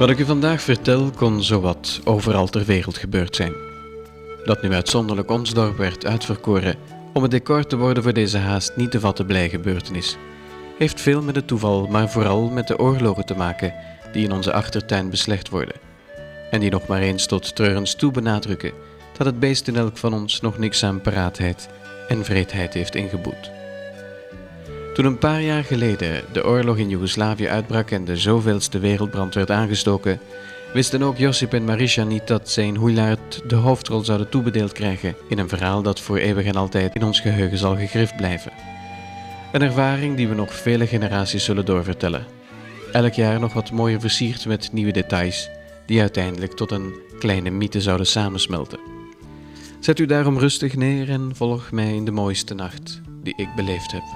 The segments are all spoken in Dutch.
Wat ik u vandaag vertel kon zowat overal ter wereld gebeurd zijn. Dat nu uitzonderlijk ons dorp werd uitverkoren om het decor te worden voor deze haast niet te vatten blij gebeurtenis, heeft veel met het toeval, maar vooral met de oorlogen te maken die in onze achtertuin beslecht worden en die nog maar eens tot treurens toe benadrukken dat het beest in elk van ons nog niks aan paraatheid en vreedheid heeft ingeboet. Toen een paar jaar geleden de oorlog in Joegoslavië uitbrak en de zoveelste wereldbrand werd aangestoken, wisten ook Josip en Marisha niet dat zij in Huilard de hoofdrol zouden toebedeeld krijgen in een verhaal dat voor eeuwig en altijd in ons geheugen zal gegrift blijven. Een ervaring die we nog vele generaties zullen doorvertellen. Elk jaar nog wat mooier versierd met nieuwe details die uiteindelijk tot een kleine mythe zouden samensmelten. Zet u daarom rustig neer en volg mij in de mooiste nacht die ik beleefd heb.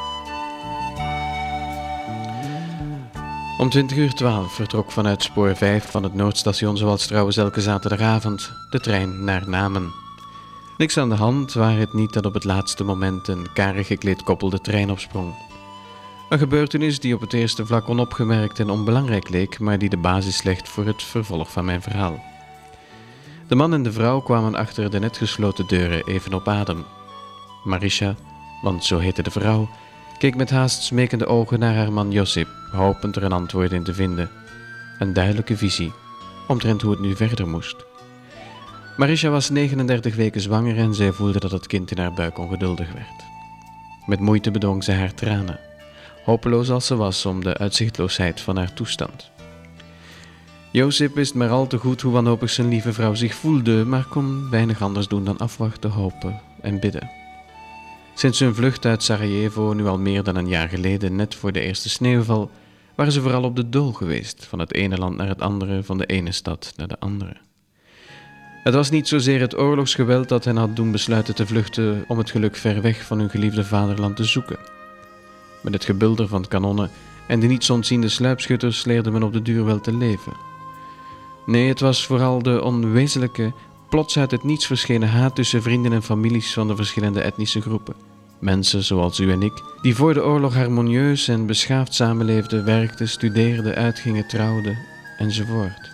Om 20:12 vertrok vanuit spoor 5 van het Noordstation, zoals trouwens elke zaterdagavond, de trein naar Namen. Niks aan de hand, waar het niet dat op het laatste moment een karig gekleed koppel de trein opsprong. Een gebeurtenis die op het eerste vlak onopgemerkt en onbelangrijk leek, maar die de basis legt voor het vervolg van mijn verhaal. De man en de vrouw kwamen achter de net gesloten deuren even op adem. Marisha, want zo heette de vrouw, keek met haast smekende ogen naar haar man Josip, hopend er een antwoord in te vinden. Een duidelijke visie, omtrent hoe het nu verder moest. Marisha was 39 weken zwanger en zij voelde dat het kind in haar buik ongeduldig werd. Met moeite bedwong ze haar tranen, hopeloos als ze was om de uitzichtloosheid van haar toestand. Josip wist maar al te goed hoe wanhopig zijn lieve vrouw zich voelde, maar kon weinig anders doen dan afwachten, hopen en bidden. Sinds hun vlucht uit Sarajevo, nu al meer dan een jaar geleden, net voor de eerste sneeuwval, waren ze vooral op de dool geweest, van het ene land naar het andere, van de ene stad naar de andere. Het was niet zozeer het oorlogsgeweld dat hen had doen besluiten te vluchten om het geluk ver weg van hun geliefde vaderland te zoeken. Met het gebulder van kanonnen en de niets ontziende sluipschutters leerde men op de duur wel te leven. Nee, het was vooral de onwezenlijke, plots uit het niets verschenen haat tussen vrienden en families van de verschillende etnische groepen. Mensen zoals u en ik, die voor de oorlog harmonieus en beschaafd samenleefden, werkten, studeerden, uitgingen, trouwden, enzovoort.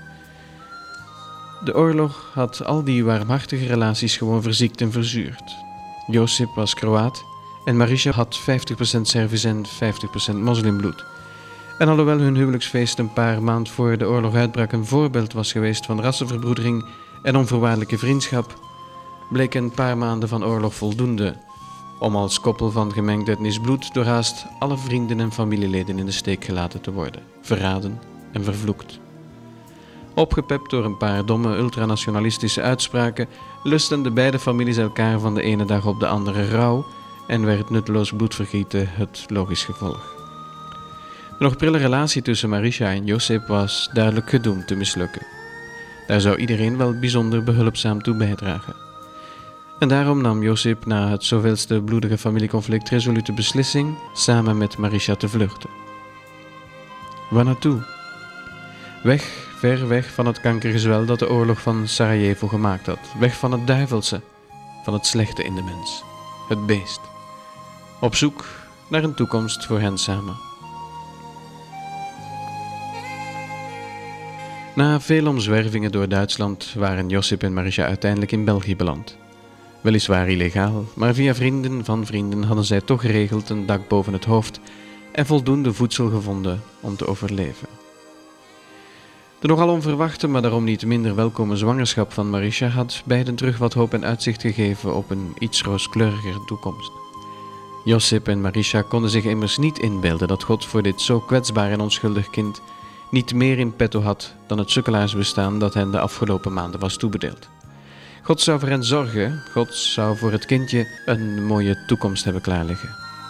De oorlog had al die warmhartige relaties gewoon verziekt en verzuurd. Josip was Kroaat en Marisha had 50% Servisch en 50% moslimbloed. En alhoewel hun huwelijksfeest een paar maanden voor de oorlog uitbrak een voorbeeld was geweest van rassenverbroedering en onvoorwaardelijke vriendschap, bleek een paar maanden van oorlog voldoende om als koppel van gemengd etnisch bloed door haast alle vrienden en familieleden in de steek gelaten te worden, verraden en vervloekt. Opgepept door een paar domme ultranationalistische uitspraken, lusten de beide families elkaar van de ene dag op de andere rouw en werd nutteloos bloedvergieten het logisch gevolg. De nog prille relatie tussen Marisha en Josip was duidelijk gedoemd te mislukken. Daar zou iedereen wel bijzonder behulpzaam toe bijdragen. En daarom nam Josip na het zoveelste bloedige familieconflict resoluut de beslissing samen met Marisha te vluchten. Waar naartoe? Weg, ver weg van het kankergezwel dat de oorlog van Sarajevo gemaakt had. Weg van het duivelse, van het slechte in de mens, het beest. Op zoek naar een toekomst voor hen samen. Na veel omzwervingen door Duitsland waren Josip en Marisha uiteindelijk in België beland. Weliswaar illegaal, maar via vrienden van vrienden hadden zij toch geregeld een dak boven het hoofd en voldoende voedsel gevonden om te overleven. De nogal onverwachte, maar daarom niet minder welkome zwangerschap van Marisha had beiden terug wat hoop en uitzicht gegeven op een iets rooskleuriger toekomst. Josip en Marisha konden zich immers niet inbeelden dat God voor dit zo kwetsbaar en onschuldig kind niet meer in petto had dan het sukkelaarsbestaan dat hen de afgelopen maanden was toebedeeld. God zou voor hen zorgen, God zou voor het kindje een mooie toekomst hebben klaarliggen.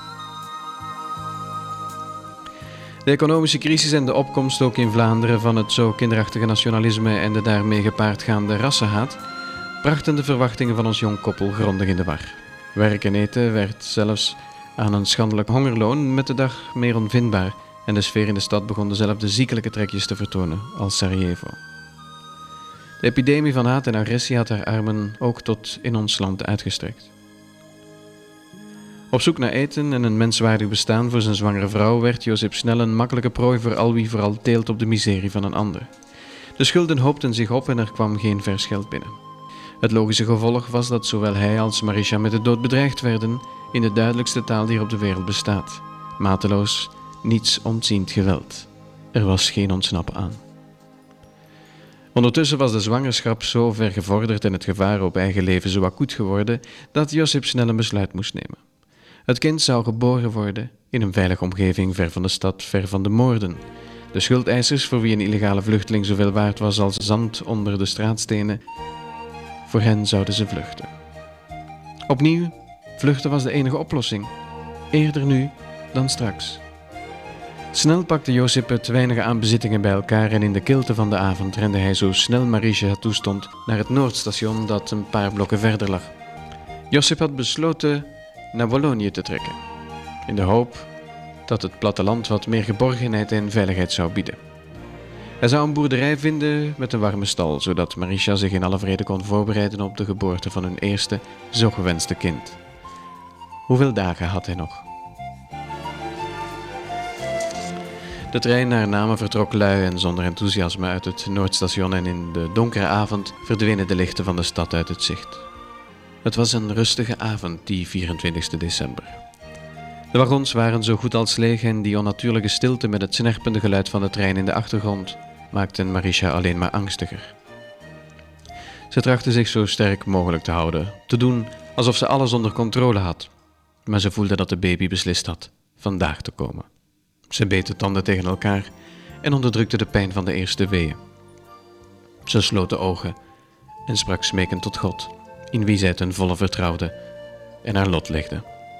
De economische crisis en de opkomst ook in Vlaanderen van het zo kinderachtige nationalisme en de daarmee gepaard gaande rassenhaat brachten de verwachtingen van ons jong koppel grondig in de war. Werk en eten werd zelfs aan een schandelijk hongerloon met de dag meer onvindbaar en de sfeer in de stad begon dezelfde ziekelijke trekjes te vertonen als Sarajevo. De epidemie van haat en agressie had haar armen ook tot in ons land uitgestrekt. Op zoek naar eten en een menswaardig bestaan voor zijn zwangere vrouw werd Josip snel een makkelijke prooi voor al wie vooral teelt op de miserie van een ander. De schulden hoopten zich op en er kwam geen vers geld binnen. Het logische gevolg was dat zowel hij als Marisha met de dood bedreigd werden in de duidelijkste taal die er op de wereld bestaat. Mateloos, niets ontziend geweld. Er was geen ontsnappen aan. Ondertussen was de zwangerschap zo ver gevorderd en het gevaar op eigen leven zo acuut geworden dat Josip snel een besluit moest nemen. Het kind zou geboren worden in een veilige omgeving ver van de stad, ver van de moorden. De schuldeisers, voor wie een illegale vluchteling zoveel waard was als zand onder de straatstenen, voor hen zouden ze vluchten. Opnieuw, vluchten was de enige oplossing. Eerder nu dan straks. Snel pakte Josip het weinige aan bezittingen bij elkaar en in de kilte van de avond rende hij zo snel Marisha toestond naar het Noordstation dat een paar blokken verder lag. Josip had besloten naar Wallonië te trekken, in de hoop dat het platteland wat meer geborgenheid en veiligheid zou bieden. Hij zou een boerderij vinden met een warme stal, zodat Marisha zich in alle vrede kon voorbereiden op de geboorte van hun eerste, zo gewenste kind. Hoeveel dagen had hij nog? De trein naar Namen vertrok lui en zonder enthousiasme uit het Noordstation en in de donkere avond verdwenen de lichten van de stad uit het zicht. Het was een rustige avond, die 24 december. De wagons waren zo goed als leeg en die onnatuurlijke stilte met het snerpende geluid van de trein in de achtergrond maakten Marisha alleen maar angstiger. Ze trachtte zich zo sterk mogelijk te houden, te doen alsof ze alles onder controle had. Maar ze voelde dat de baby beslist had vandaag te komen. Ze beet de tanden tegen elkaar en onderdrukte de pijn van de eerste weeën. Ze sloot de ogen en sprak smekend tot God, in wie zij ten volle vertrouwde en haar lot legde.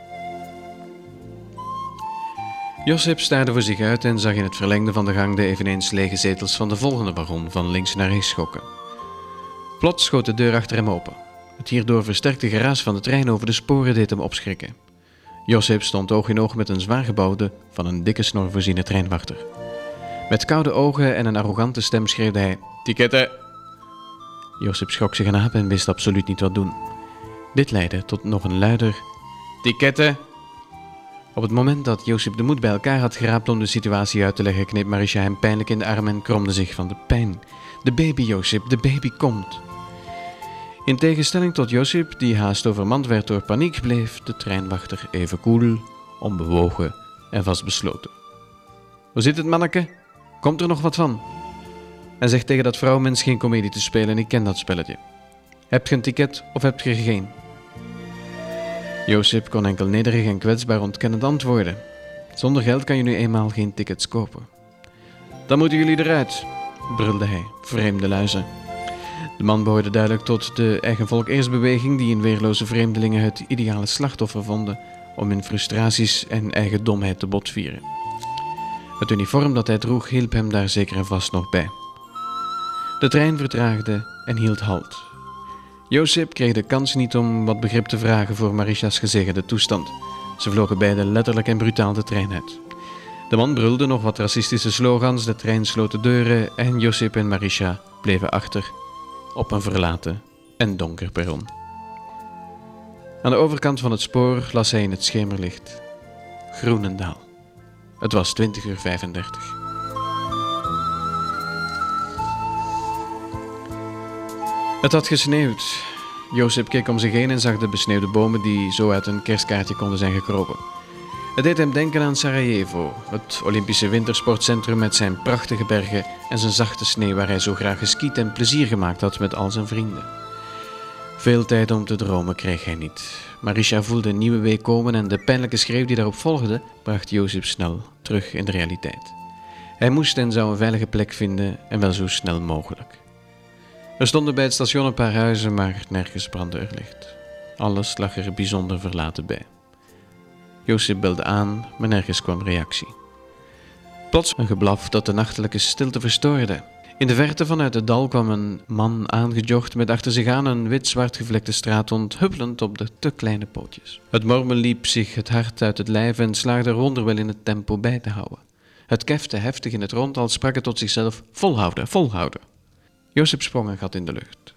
Josip staarde voor zich uit en zag in het verlengde van de gang de eveneens lege zetels van de volgende wagon van links naar rechts schokken. Plots schoot de deur achter hem open. Het hierdoor versterkte geraas van de trein over de sporen deed hem opschrikken. Josip stond oog in oog met een zwaargebouwde, van een dikke snor voorziene treinwachter. Met koude ogen en een arrogante stem schreeuwde hij: "Ticketten!" Josip schrok zich een aap en wist absoluut niet wat doen. Dit leidde tot nog een luider: "Ticketten!" Op het moment dat Josip de moed bij elkaar had geraapt om de situatie uit te leggen, kneep Marisha hem pijnlijk in de arm en kromde zich van de pijn. "De baby, Josip, de baby komt." In tegenstelling tot Josip, die haast overmand werd door paniek, bleef de treinwachter even koel, onbewogen en vastbesloten. "Hoe zit het, manneke? Komt er nog wat van?" En zeg tegen dat vrouwmens geen komedie te spelen, ik ken dat spelletje. Hebt je een ticket of hebt je er geen? Josip kon enkel nederig en kwetsbaar ontkennend antwoorden. "Zonder geld kan je nu eenmaal geen tickets kopen." "Dan moeten jullie eruit," brulde hij, vreemde luizen. De man behoorde duidelijk tot de eigen volk eerstbeweging die in weerloze vreemdelingen het ideale slachtoffer vonden om hun frustraties en eigen domheid te botvieren. Het uniform dat hij droeg hielp hem daar zeker en vast nog bij. De trein vertraagde en hield halt. Josip kreeg de kans niet om wat begrip te vragen voor Marisha's gezegende toestand. Ze vlogen beiden letterlijk en brutaal de trein uit. De man brulde nog wat racistische slogans, de trein sloot de deuren en Josip en Marisha bleven achter op een verlaten en donker perron. Aan de overkant van het spoor las hij in het schemerlicht: Groenendaal. Het was 20:35. Het had gesneeuwd. Josip keek om zich heen en zag de besneeuwde bomen die zo uit een kerstkaartje konden zijn gekropen. Het deed hem denken aan Sarajevo, het Olympische wintersportcentrum met zijn prachtige bergen en zijn zachte sneeuw waar hij zo graag geskiet en plezier gemaakt had met al zijn vrienden. Veel tijd om te dromen kreeg hij niet. Marisha voelde een nieuwe week komen en de pijnlijke schreeuw die daarop volgde, bracht Josip snel terug in de realiteit. Hij moest en zou een veilige plek vinden en wel zo snel mogelijk. Er stonden bij het station een paar huizen, maar nergens brandde er licht. Alles lag er bijzonder verlaten bij. Josip belde aan, maar nergens kwam reactie. Plots een geblaf dat de nachtelijke stilte verstoorde. In de verte vanuit het dal kwam een man aangejogd met achter zich aan een wit-zwart gevlekte straathond, huppelend op de te kleine pootjes. Het mormen liep zich het hart uit het lijf en slaagde er wonderwel in het tempo bij te houden. Het kefte heftig in het rond, als sprak het tot zichzelf: volhouden, volhouden. Josip sprong een gat in de lucht.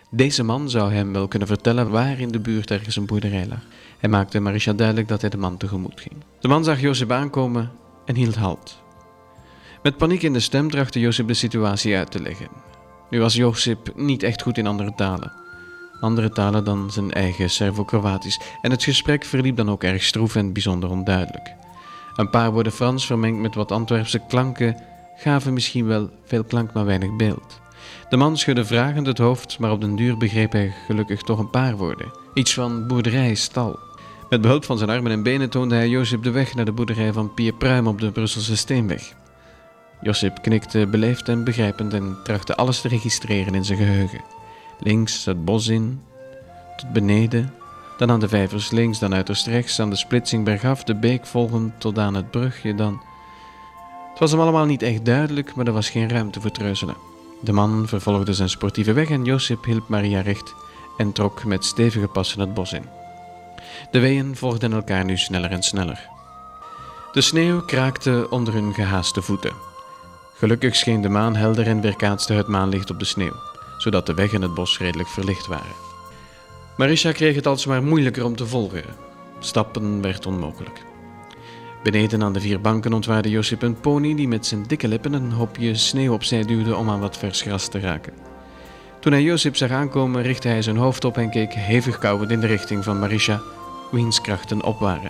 Deze man zou hem wel kunnen vertellen waar in de buurt ergens een boerderij lag. Hij maakte Marisha duidelijk dat hij de man tegemoet ging. De man zag Josip aankomen en hield halt. Met paniek in de stem trachtte Josip de situatie uit te leggen. Nu was Josip niet echt goed in andere talen dan zijn eigen Servo-Kroatisch, en het gesprek verliep dan ook erg stroef en bijzonder onduidelijk. Een paar woorden Frans vermengd met wat Antwerpse klanken gaven misschien wel veel klank maar weinig beeld. De man schudde vragend het hoofd, maar op den duur begreep hij gelukkig toch een paar woorden. Iets van boerderij, stal. Met behulp van zijn armen en benen toonde hij Josip de weg naar de boerderij van Pier Pruim op de Brusselse Steenweg. Josip knikte beleefd en begrijpend en trachtte alles te registreren in zijn geheugen. Links het bos in, tot beneden, dan aan de vijvers links, dan uiterst rechts, aan de splitsing bergaf, de beek volgend tot aan het brugje, dan... Het was hem allemaal niet echt duidelijk, maar er was geen ruimte voor treuzelen. De man vervolgde zijn sportieve weg en Josip hielp Maria recht en trok met stevige passen het bos in. De weeën volgden elkaar nu sneller en sneller. De sneeuw kraakte onder hun gehaaste voeten. Gelukkig scheen de maan helder en weerkaatste het maanlicht op de sneeuw, zodat de weg en het bos redelijk verlicht waren. Marisha kreeg het alsmaar moeilijker om te volgen. Stappen werd onmogelijk. Beneden aan de 4 banken ontwaarde Josip een pony die met zijn dikke lippen een hoopje sneeuw opzij duwde om aan wat vers gras te raken. Toen hij Josip zag aankomen, richtte hij zijn hoofd op en keek hevig kauwend in de richting van Marisha, wiens krachten op waren.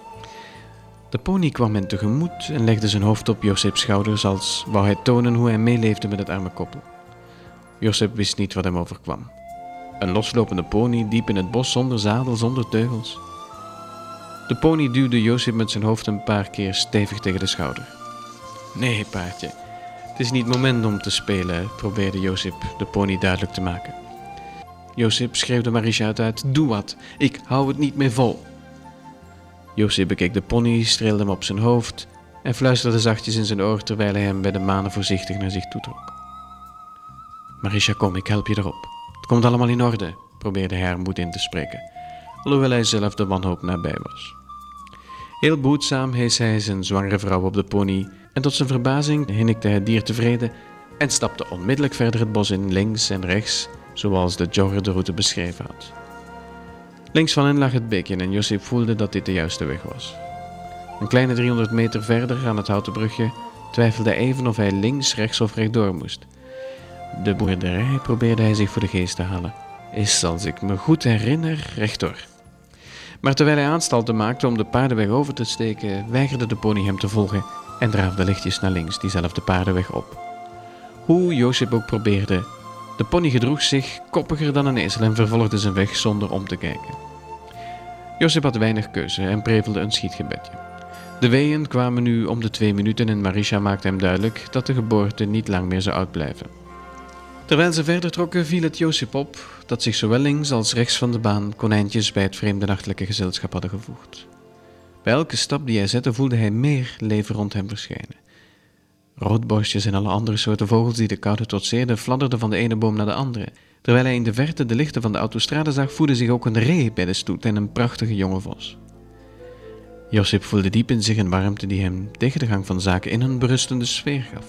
De pony kwam hen tegemoet en legde zijn hoofd op Josips schouders als wou hij tonen hoe hij meeleefde met het arme koppel. Josip wist niet wat hem overkwam. Een loslopende pony diep in het bos zonder zadel, zonder teugels. De pony duwde Josip met zijn hoofd een paar keer stevig tegen de schouder. Nee, paardje, het is niet moment om te spelen, probeerde Josip de pony duidelijk te maken. Josip schreeuwde Marisha uit, doe wat, ik hou het niet meer vol. Josip bekeek de pony, streelde hem op zijn hoofd en fluisterde zachtjes in zijn oor terwijl hij hem bij de manen voorzichtig naar zich toetrok. Marisha, kom, ik help je erop. Het komt allemaal in orde, probeerde hij haar moed in te spreken, alhoewel hij zelf de wanhoop nabij was. Heel behoedzaam hees hij zijn zwangere vrouw op de pony en tot zijn verbazing hinnikte het dier tevreden en stapte onmiddellijk verder het bos in, links en rechts, zoals de jogger de route beschreven had. Links van hen lag het beekje en Josip voelde dat dit de juiste weg was. Een kleine 300 meter verder aan het houten brugje twijfelde hij even of hij links, rechts of rechtdoor moest. De boerderij probeerde hij zich voor de geest te halen. Is, als ik me goed herinner, rechtdoor. Maar terwijl hij aanstalten maakte om de paardenweg over te steken, weigerde de pony hem te volgen en draafde lichtjes naar links diezelfde paardenweg op. Hoe Josip ook probeerde, de pony gedroeg zich koppiger dan een ezel en vervolgde zijn weg zonder om te kijken. Josip had weinig keuze en prevelde een schietgebedje. De weeën kwamen nu om de 2 minuten en Marisha maakte hem duidelijk dat de geboorte niet lang meer zou uitblijven. Terwijl ze verder trokken viel het Josip op dat zich zowel links als rechts van de baan konijntjes bij het vreemde nachtelijke gezelschap hadden gevoegd. Bij elke stap die hij zette voelde hij meer leven rond hem verschijnen. Roodborstjes en alle andere soorten vogels die de koude trotseerden fladderden van de ene boom naar de andere. Terwijl hij in de verte de lichten van de autostrade zag, voedde zich ook een ree bij de stoet en een prachtige jonge vos. Josip voelde diep in zich een warmte die hem tegen de gang van zaken in een berustende sfeer gaf.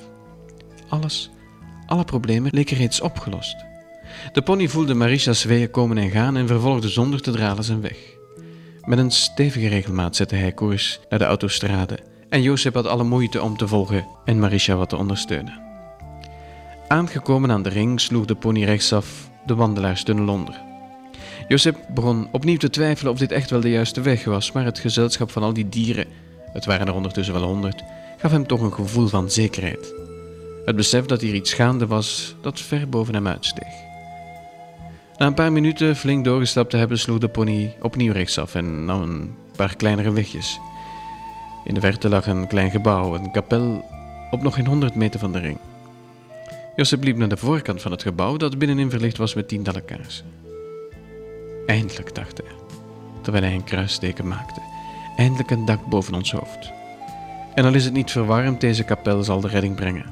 Alle problemen leken reeds opgelost. De pony voelde Marisha's weeën komen en gaan en vervolgde zonder te dralen zijn weg. Met een stevige regelmaat zette hij koers naar de autostrade en Josip had alle moeite om te volgen en Marisha wat te ondersteunen. Aangekomen aan de ring sloeg de pony rechtsaf de wandelaarstunnel onder. Josip begon opnieuw te twijfelen of dit echt wel de juiste weg was, maar het gezelschap van al die dieren, het waren er ondertussen wel 100, gaf hem toch een gevoel van zekerheid. Het besef dat hier iets gaande was dat ver boven hem uitsteeg. Na een paar minuten flink doorgestapt te hebben, sloeg de pony opnieuw rechtsaf en nam een paar kleinere wegjes. In de verte lag een klein gebouw, een kapel, op nog geen 100 meter van de ring. Josip liep naar de voorkant van het gebouw dat binnenin verlicht was met 10-tallen kaarsen. Eindelijk, dacht hij, terwijl hij een kruisteken maakte. Eindelijk een dak boven ons hoofd. En al is het niet verwarmd, deze kapel zal de redding brengen.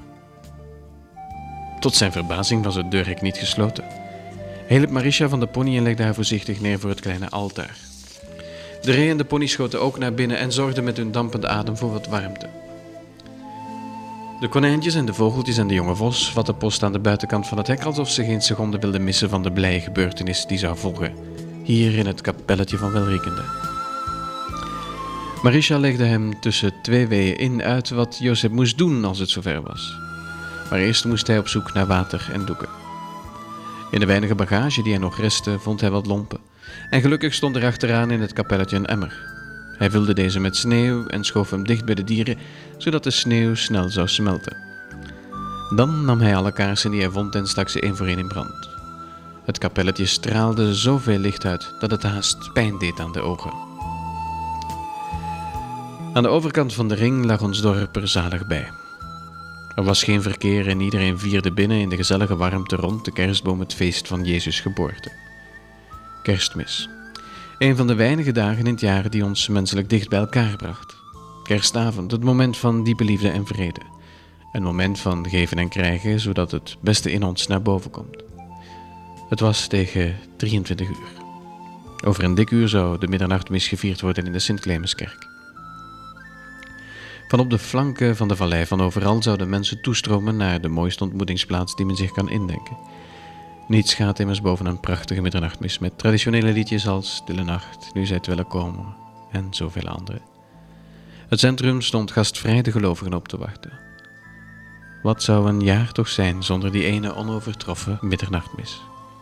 Tot zijn verbazing was het deurhek niet gesloten. Hij hielp Marisha van de pony en legde haar voorzichtig neer voor het kleine altaar. De ree en de pony schoten ook naar binnen en zorgden met hun dampende adem voor wat warmte. De konijntjes en de vogeltjes en de jonge vos vatten post aan de buitenkant van het hek alsof ze geen seconde wilden missen van de blije gebeurtenis die zou volgen, hier in het kapelletje van Welriekende. Marisha legde hem tussen twee weeën in uit wat Josip moest doen als het zover was. Maar eerst moest hij op zoek naar water en doeken. In de weinige bagage die hij nog restte vond hij wat lompen en gelukkig stond er achteraan in het kapelletje een emmer. Hij vulde deze met sneeuw en schoof hem dicht bij de dieren, zodat de sneeuw snel zou smelten. Dan nam hij alle kaarsen die hij vond en stak ze één voor één in brand. Het kapelletje straalde zoveel licht uit dat het haast pijn deed aan de ogen. Aan de overkant van de ring lag ons dorp er zalig bij. Er was geen verkeer en iedereen vierde binnen in de gezellige warmte rond de kerstboom het feest van Jezus' geboorte. Kerstmis. Een van de weinige dagen in het jaar die ons menselijk dicht bij elkaar bracht. Kerstavond, het moment van diepe liefde en vrede. Een moment van geven en krijgen, zodat het beste in ons naar boven komt. Het was tegen 23 uur. Over een dik uur zou de middernachtmis gevierd worden in de Sint-Clemenskerk. Van op de flanken van de vallei van overal zouden mensen toestromen naar de mooiste ontmoetingsplaats die men zich kan indenken. Niets gaat immers boven een prachtige middernachtmis met traditionele liedjes als Stille Nacht, Nu zijt willen komen en zoveel andere. Het centrum stond gastvrij de gelovigen op te wachten. Wat zou een jaar toch zijn zonder die ene onovertroffen middernachtmis?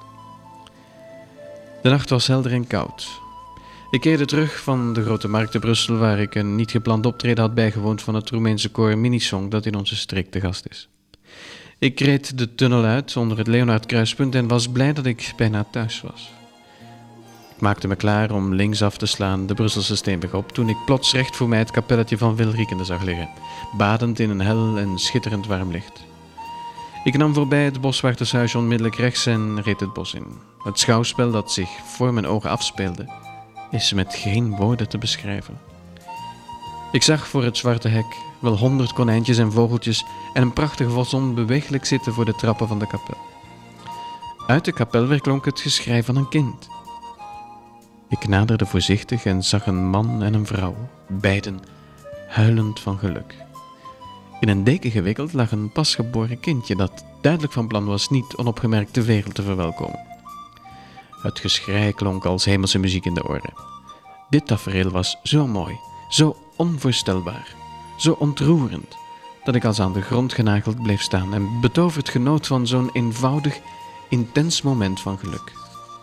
De nacht was helder en koud. Ik keerde terug van de Grote Markt te Brussel, waar ik een niet gepland optreden had bijgewoond van het Roemeense koor Minisong dat in onze streek te gast is. Ik reed de tunnel uit onder het Leonhardkruispunt en was blij dat ik bijna thuis was. Ik maakte me klaar om linksaf te slaan de Brusselse Steenweg op, toen ik plots recht voor mij het kapelletje van Welriekende zag liggen, badend in een hel en schitterend warm licht. Ik nam voorbij het boswachtershuisje onmiddellijk rechts en reed het bos in. Het schouwspel dat zich voor mijn ogen afspeelde, is met geen woorden te beschrijven. Ik zag voor het zwarte hek wel 100 konijntjes en vogeltjes en een prachtige vos onbeweeglijk zitten voor de trappen van de kapel. Uit de kapel weerklonk het geschrei van een kind. Ik naderde voorzichtig en zag een man en een vrouw, beiden huilend van geluk. In een deken gewikkeld lag een pasgeboren kindje dat duidelijk van plan was niet onopgemerkt de wereld te verwelkomen. Het geschrei klonk als hemelse muziek in de oren. Dit tafereel was zo mooi, zo onvoorstelbaar, zo ontroerend, dat ik als aan de grond genageld bleef staan en betoverd genoot van zo'n eenvoudig, intens moment van geluk.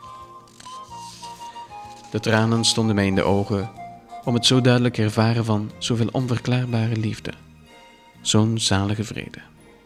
De tranen stonden mij in de ogen om het zo duidelijk ervaren van zoveel onverklaarbare liefde, zo'n zalige vrede.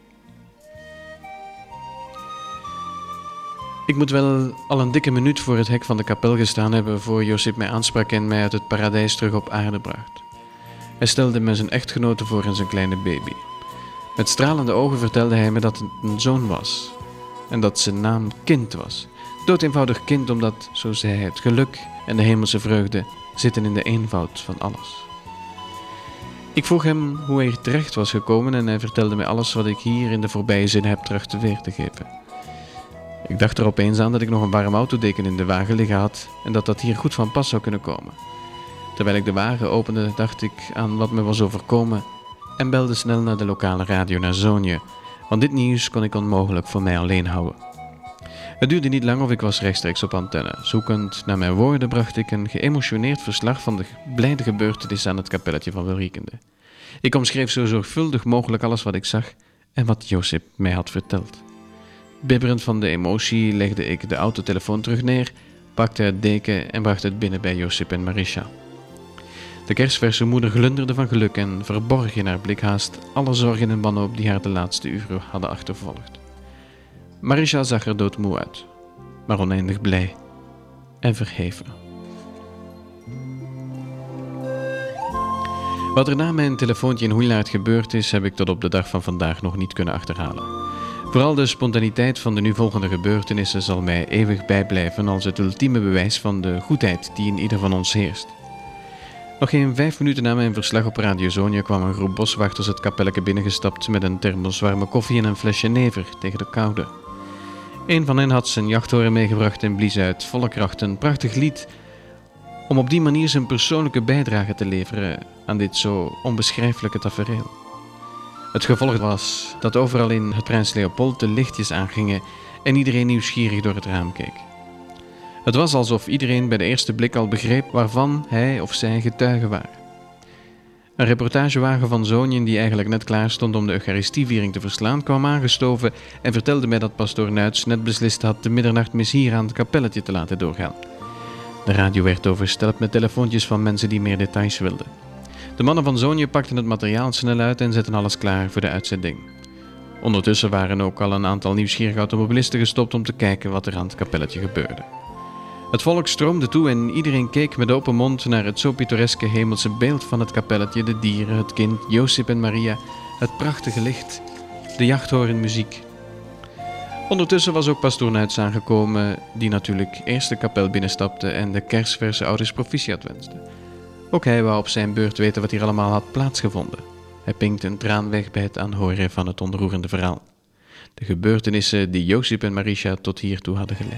Ik moet wel al een dikke minuut voor het hek van de kapel gestaan hebben voor Josip mij aansprak en mij uit het paradijs terug op aarde bracht. Hij stelde me zijn echtgenote voor en zijn kleine baby. Met stralende ogen vertelde hij me dat het een zoon was en dat zijn naam Kind was. Doodeenvoudig kind omdat, zo zei hij, het geluk en de hemelse vreugde zitten in de eenvoud van alles. Ik vroeg hem hoe hij hier terecht was gekomen en hij vertelde mij alles wat ik hier in de voorbije zin heb terug te weer te geven. Ik dacht er opeens aan dat ik nog een warm autodeken in de wagen liggen had en dat hier goed van pas zou kunnen komen. Terwijl ik de wagen opende, dacht ik aan wat me was overkomen en belde snel naar de lokale radio naar Zonje, want dit nieuws kon ik onmogelijk voor mij alleen houden. Het duurde niet lang of ik was rechtstreeks op antenne. Zoekend naar mijn woorden bracht ik een geëmotioneerd verslag van de blijde gebeurtenis aan het kapelletje van Welriekende. Ik omschreef zo zorgvuldig mogelijk alles wat ik zag en wat Josip mij had verteld. Bibberend van de emotie legde ik de autotelefoon terug neer, pakte het deken en bracht het binnen bij Josip en Marisha. De kerstverse moeder glunderde van geluk en verborg in haar blik haast alle zorgen en wanhoop die haar de laatste uren hadden achtervolgd. Marisha zag er doodmoe uit, maar oneindig blij en verheven. Wat er na mijn telefoontje in Hoeilaard gebeurd is, heb ik tot op de dag van vandaag nog niet kunnen achterhalen. Vooral de spontaniteit van de nu volgende gebeurtenissen zal mij eeuwig bijblijven als het ultieme bewijs van de goedheid die in ieder van ons heerst. Nog geen 5 minuten na mijn verslag op Radio Zonje kwam een groep boswachters het kapelletje binnengestapt met een thermos warme koffie en een flesje never tegen de koude. Een van hen had zijn jachthoorn meegebracht en blies uit volle kracht een prachtig lied om op die manier zijn persoonlijke bijdrage te leveren aan dit zo onbeschrijfelijke tafereel. Het gevolg was dat overal in het Prins Leopold de lichtjes aangingen en iedereen nieuwsgierig door het raam keek. Het was alsof iedereen bij de eerste blik al begreep waarvan hij of zij getuige waren. Een reportagewagen van Zonjen, die eigenlijk net klaar stond om de Eucharistieviering te verslaan, kwam aangestoven en vertelde mij dat pastoor Nuits net beslist had de middernachtmis hier aan het kapelletje te laten doorgaan. De radio werd overstelpt met telefoontjes van mensen die meer details wilden. De mannen van Zonje pakten het materiaal snel uit en zetten alles klaar voor de uitzending. Ondertussen waren ook al een aantal nieuwsgierige automobilisten gestopt om te kijken wat er aan het kapelletje gebeurde. Het volk stroomde toe en iedereen keek met open mond naar het zo pittoreske hemelse beeld van het kapelletje, de dieren, het kind, Jozef en Maria, het prachtige licht, de jachthoornmuziek. Ondertussen was ook pastoor Nuits aangekomen, die natuurlijk eerst de kapel binnenstapte en de kersverse ouders proficiat wenste. Ook hij wou op zijn beurt weten wat hier allemaal had plaatsgevonden. Hij pinkte een traan weg bij het aanhoren van het ontroerende verhaal. De gebeurtenissen die Jozef en Marisha tot hiertoe hadden geleid.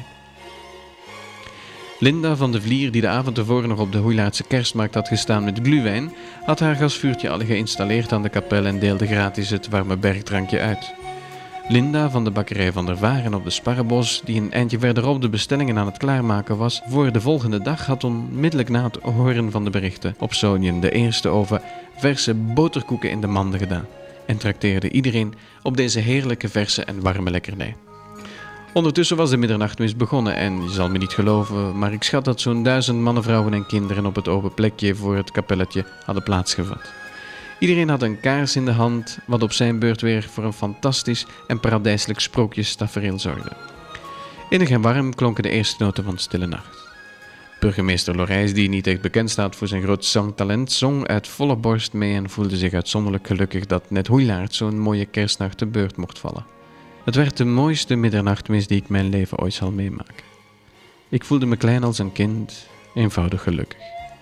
Linda van de Vlier, die de avond tevoren nog op de Hoeilaardse kerstmarkt had gestaan met glühwein, had haar gasvuurtje al geïnstalleerd aan de kapel en deelde gratis het warme bergdrankje uit. Linda van de bakkerij Van der Varen op de Sparrenbos, die een eindje verderop de bestellingen aan het klaarmaken was voor de volgende dag, had onmiddellijk na het horen van de berichten op Zonjen de eerste oven verse boterkoeken in de manden gedaan en trakteerde iedereen op deze heerlijke verse en warme lekkernij. Ondertussen was de middernachtmis begonnen en je zal me niet geloven, maar ik schat dat zo'n 1000 mannen, vrouwen en kinderen op het open plekje voor het kapelletje hadden plaatsgevat. Iedereen had een kaars in de hand, wat op zijn beurt weer voor een fantastisch en paradijselijk sprookjestafereel zorgde. Innig en warm klonken de eerste noten van Stille Nacht. Burgemeester Lorijs, die niet echt bekend staat voor zijn groot zangtalent, zong uit volle borst mee en voelde zich uitzonderlijk gelukkig dat net Hoeilaard zo'n mooie kerstnacht te beurt mocht vallen. Het werd de mooiste middernachtmis die ik mijn leven ooit zal meemaken. Ik voelde me klein als een kind, eenvoudig gelukkig.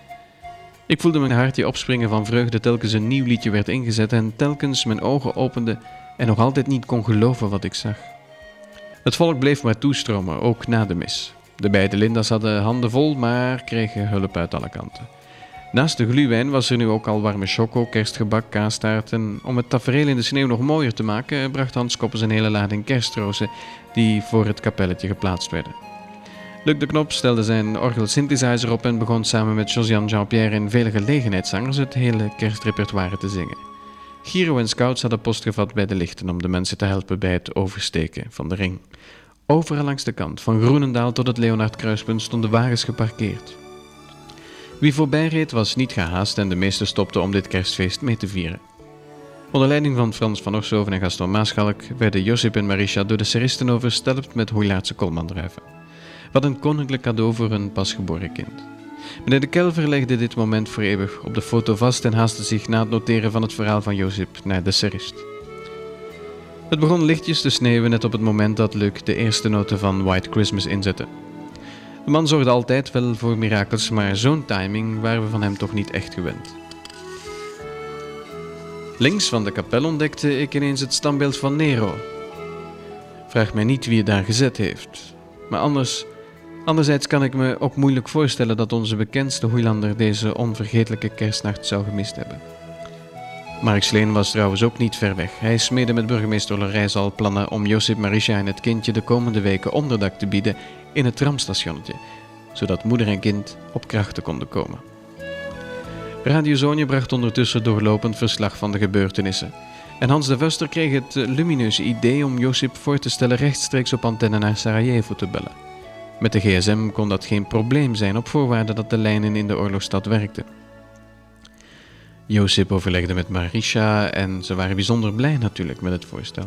Ik voelde mijn hartje opspringen van vreugde telkens een nieuw liedje werd ingezet en telkens mijn ogen opende en nog altijd niet kon geloven wat ik zag. Het volk bleef maar toestromen, ook na de mis. De beide Linda's hadden handen vol, maar kregen hulp uit alle kanten. Naast de glühwein was er nu ook al warme choco, kerstgebak, kaastaart en om het tafereel in de sneeuw nog mooier te maken, bracht Hans Koppes een hele lading kerstrozen die voor het kapelletje geplaatst werden. Luc de Knop stelde zijn orgel-synthesizer op en begon samen met Josiane Jean-Pierre en vele gelegenheidszangers het hele kerstrepertoire te zingen. Giro en scouts hadden post gevat bij de lichten om de mensen te helpen bij het oversteken van de ring. Overal langs de kant, van Groenendaal tot het Leonard-kruispunt, stonden wagens geparkeerd. Wie voorbij reed was niet gehaast en de meesten stopten om dit kerstfeest mee te vieren. Onder leiding van Frans van Orshoven en Gaston Maaschalk werden Josip en Marisha door de seristen overstelpt met Hoeilaardse kolmandruiven. Wat een koninklijk cadeau voor een pasgeboren kind. Meneer de Kelver legde dit moment voor eeuwig op de foto vast en haastte zich na het noteren van het verhaal van Josip naar de serist. Het begon lichtjes te sneeuwen net op het moment dat Luc de eerste noten van White Christmas inzette. De man zorgde altijd wel voor mirakels, maar zo'n timing waren we van hem toch niet echt gewend. Links van de kapel ontdekte ik ineens het standbeeld van Nero. Vraag mij niet wie het daar gezet heeft, maar anderzijds kan ik me ook moeilijk voorstellen dat onze bekendste Hoeilander deze onvergetelijke kerstnacht zou gemist hebben. Mark Sleen was trouwens ook niet ver weg. Hij smeedde met burgemeester Lorijs al plannen om Josip, Marisha en het kindje de komende weken onderdak te bieden in het tramstationnetje, zodat moeder en kind op krachten konden komen. Radio Zonje bracht ondertussen doorlopend verslag van de gebeurtenissen. En Hans de Vuster kreeg het lumineuze idee om Josip voor te stellen rechtstreeks op antenne naar Sarajevo te bellen. Met de gsm kon dat geen probleem zijn, op voorwaarde dat de lijnen in de oorlogsstad werkten. Josip overlegde met Marisha en ze waren bijzonder blij natuurlijk met het voorstel.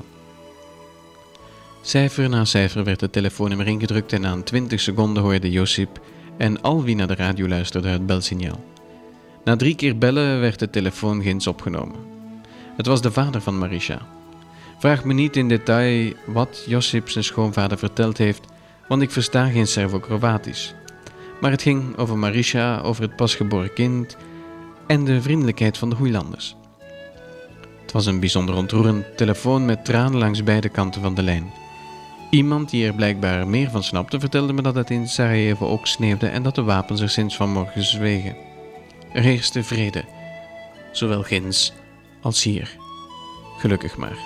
Cijfer na cijfer werd het telefoonnummer ingedrukt en na 20 seconden hoorde Josip en al wie naar de radio luisterde het belsignaal. Na 3 keer bellen werd de telefoon ginds opgenomen. Het was de vader van Marisha. Vraag me niet in detail wat Josip zijn schoonvader verteld heeft, want ik versta geen Servo-Kroatisch. Maar het ging over Marisha, over het pasgeboren kind en de vriendelijkheid van de Hoeilanders. Het was een bijzonder ontroerend telefoon met tranen langs beide kanten van de lijn. Iemand die er blijkbaar meer van snapte vertelde me dat het in Sarajevo ook sneeuwde en dat de wapens er sinds vanmorgen zwegen. Er heerste vrede, zowel ginds als hier. Gelukkig maar.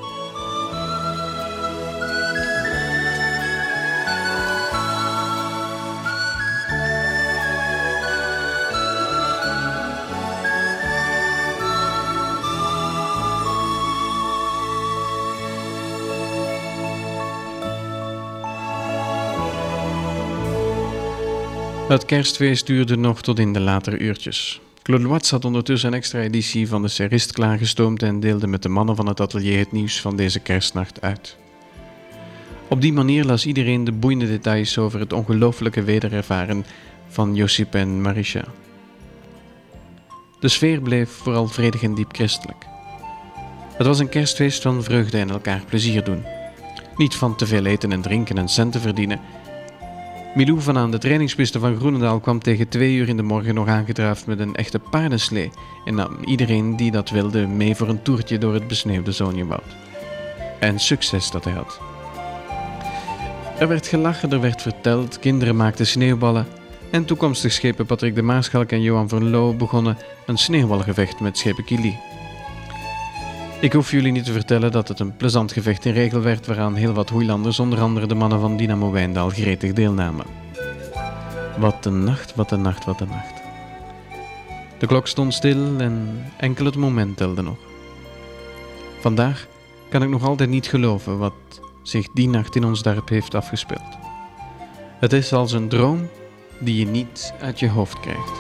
Het kerstfeest duurde nog tot in de latere uurtjes. Claude Watts had ondertussen een extra editie van de Serist klaargestoomd en deelde met de mannen van het atelier het nieuws van deze kerstnacht uit. Op die manier las iedereen de boeiende details over het ongelooflijke wederervaren van Josip en Marisha. De sfeer bleef vooral vredig en diep christelijk. Het was een kerstfeest van vreugde en elkaar plezier doen. Niet van te veel eten en drinken en centen verdienen. Milou van aan de trainingspiste van Groenendaal kwam tegen 2 uur in de morgen nog aangedraafd met een echte paardenslee en nam iedereen die dat wilde mee voor een toertje door het besneeuwde Zonjewoud. En succes dat hij had. Er werd gelachen, er werd verteld, kinderen maakten sneeuwballen en toekomstig schepen Patrick de Maarschalk en Johan Verloo begonnen een sneeuwbalgevecht met schepen Kili. Ik hoef jullie niet te vertellen dat het een plezant gevecht in regel werd waaraan heel wat hoeilanders, onder andere de mannen van Dynamo Wijndal, gretig deelnamen. Wat een nacht, wat een nacht, wat een nacht. De klok stond stil en enkel het moment telde nog. Vandaag kan ik nog altijd niet geloven wat zich die nacht in ons dorp heeft afgespeeld. Het is als een droom die je niet uit je hoofd krijgt.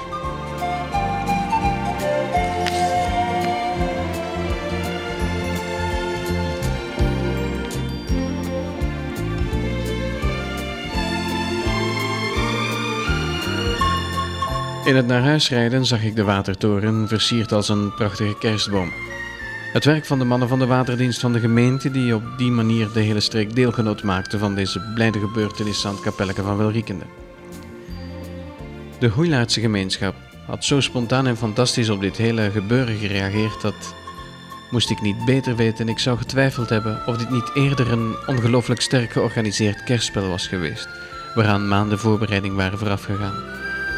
In het naar huis rijden zag ik de watertoren versierd als een prachtige kerstboom. Het werk van de mannen van de waterdienst van de gemeente die op die manier de hele streek deelgenoot maakten van deze blijde gebeurtenis aan het kapelleke van Welriekende. De Hoeilaardse gemeenschap had zo spontaan en fantastisch op dit hele gebeuren gereageerd dat, moest ik niet beter weten, ik zou getwijfeld hebben of dit niet eerder een ongelooflijk sterk georganiseerd kerstspel was geweest, waaraan maanden voorbereiding waren voorafgegaan.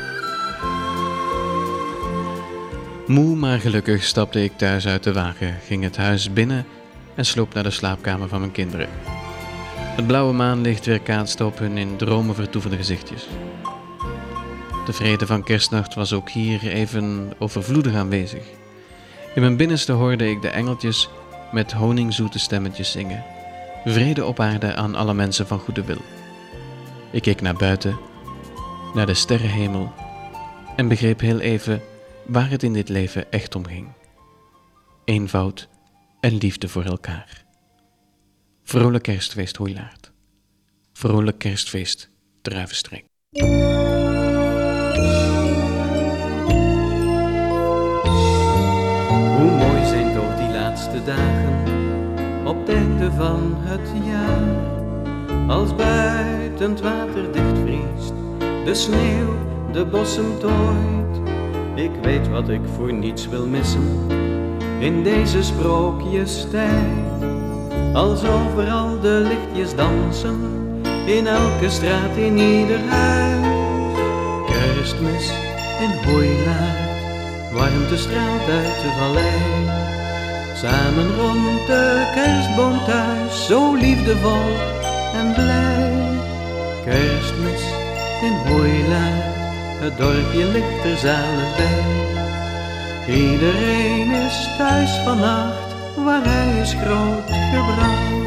Moe maar gelukkig stapte ik thuis uit de wagen, ging het huis binnen en sloop naar de slaapkamer van mijn kinderen. Het blauwe maanlicht weerkaatste op hun in dromen vertoevende gezichtjes. De vrede van kerstnacht was ook hier even overvloedig aanwezig. In mijn binnenste hoorde ik de engeltjes met honingzoete stemmetjes zingen. Vrede op aarde aan alle mensen van goede wil. Ik keek naar buiten, naar de sterrenhemel en begreep heel even waar het in dit leven echt om ging. Eenvoud en liefde voor elkaar. Vrolijk kerstfeest Hoeilaard. Vrolijk kerstfeest Druivenstreek. Hoe mooi zijn toch die laatste dagen op het einde van het jaar. Als buiten het water dichtvriest, de sneeuw de bossen tooit. Ik weet wat ik voor niets wil missen in deze sprookjestijd. Als overal de lichtjes dansen, in elke straat, in ieder huis. Kerstmis in Hoeilaard, warmte straalt uit de vallei. Samen rond de kerstboom thuis, zo liefdevol en blij. Kerstmis in Hoeilaard, het dorpje ligt er zalig bij. Iedereen is thuis vannacht, waar hij is groot gebracht.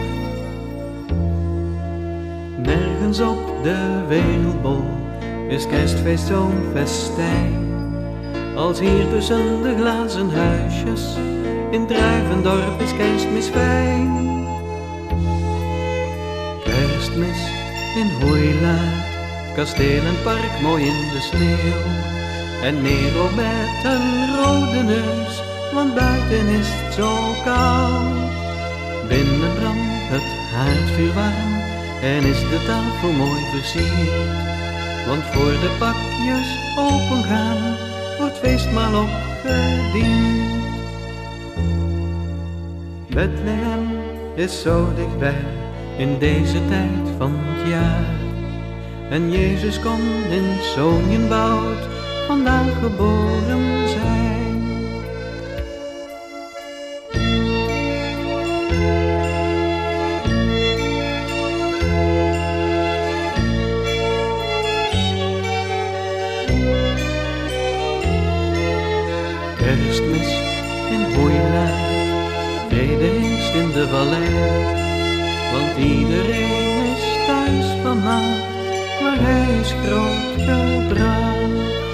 Nergens op de wereldbol is kerstfeest zo'n festijn. Als hier tussen de glazen huisjes, in Druivendorp is kerstmis fijn. Kerstmis in Hoeilaard, kasteel en park mooi in de sneeuw. En Nero met een rode neus, want buiten is het zo koud. Binnen brandt het haardvuur warm en is de tafel mooi versierd. Want voor de pakjes opengaan, wordt feestmaal opgediend. Bethlehem is zo dichtbij in deze tijd van het jaar. En Jezus kon in Zonjenwoud vandaag geboren zijn. vrijdedienst in Hoijlaar, vrijdienst in de vallei. Want iedereen is thuis vannacht, maar hij is groot gebracht.